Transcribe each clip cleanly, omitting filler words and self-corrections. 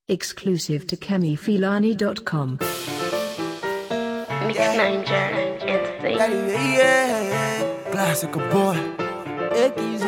Exclusive to KemiFilani.com. Mix Ninja and Thing. Yeah, classic boy. Ekis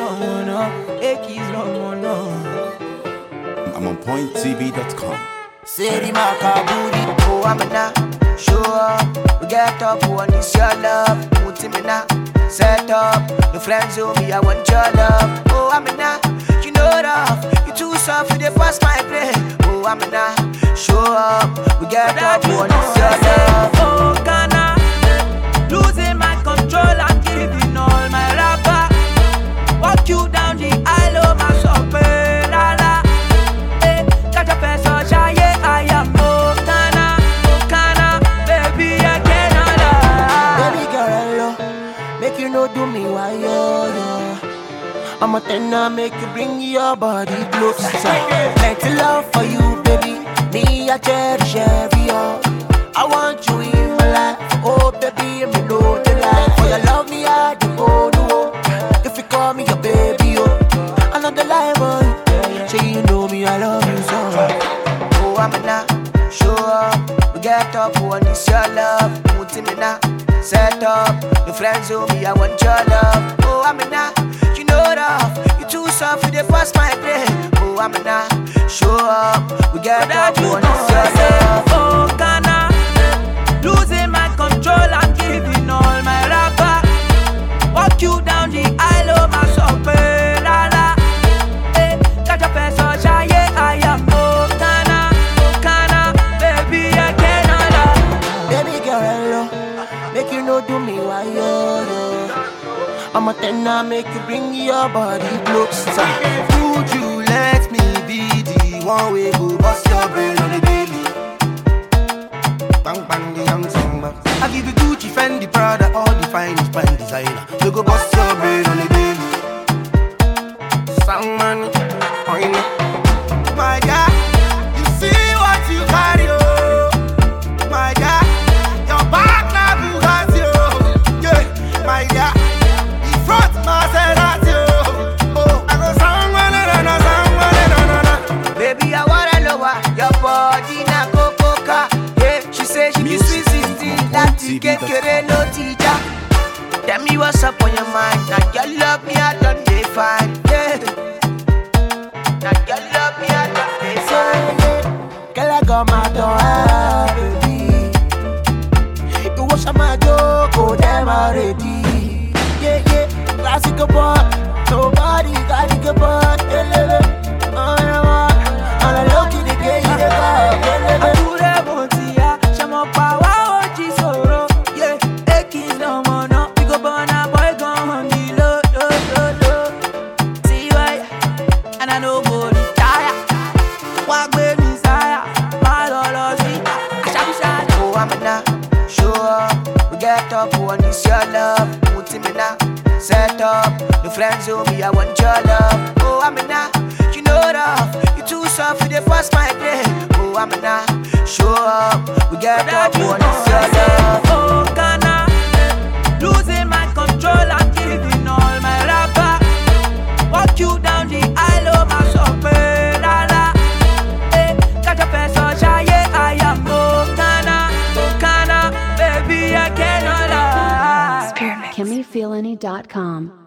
no. I'm on pointtv.com. Say the Makaburi, oh I'm na show up. We get up, we want this your love. Put him in na set up. The friends who me, I want your love. Oh I'm na, you know rough. You too soft, you dey pass my play. Oh I'm na show up. We get up, we want this your love. Oh Ghana, losing my control and giving all my rapper. Walk you down the aisle of my shopping, la la. Got your face on shy, yeah, I am oh Ghana, baby, I cannot lie. Baby girl, make you no do me why yo. I'm a tenor, make you bring your body closer. Plenty love for you, baby. Me, I cherish every hour. I want you in my life. Oh, baby, me know the life. For your love, me, I do go no. If you call me your baby, oh, another life, boy. Say you know me, I love you so. Oh, I'm na show up. We get up, we want this your love. Put him in na set up. The friends who me, I want your love. Oh, I'm na, you know rough. You too soft, you dey pass my play. Oh, I'm na show up. We get up, we want this your love. Oh Ghana, losing my control and giving all my rapper. Walk you down the aisle of my shopping, la la. Got your face on shy, yeah, I am oh Ghana, baby, I cannot lie. Baby girl, make you no do me why yo. I'm a tenor, make you bring your body closer. Would you let me be the one way go bust your brain on the daily? Bang bang the young song. I give you Gucci, Fendi, Prada, all the finest brand designer. We go bust your brain on the daily. Song money, my God, you see what you carry, oh. My God, your partner Bugatti, oh. Yeah, my God, the front Maserati, oh. I go song, na. Baby, I wanna lower your body na cocoa. Yeah, she say she be sweet 16. Lati kekere no teacher. Tell me what's up on your mind. Now you love me, I done dey fine. Yeah. Now you love me, I done dey fine. Girl, I got my door, baby. You wash my door, go them already. Yeah, classic boy. Nobody got it boy. On a low key, the gay, you the up, who want this your love. Put him in na set up. The friends who me, I want your love. Oh, I'm in na, you know rough. You too soft, you dey pass my play. Oh, I'm in na show up. We get up, who want this your love. Oh Ghana, losing my control and giving all my rapper. Walk you down the aisle of my shopping, la la. Got your face on shy, yeah, I am oh Ghana, baby, I cannot lie. KemiFilani.com.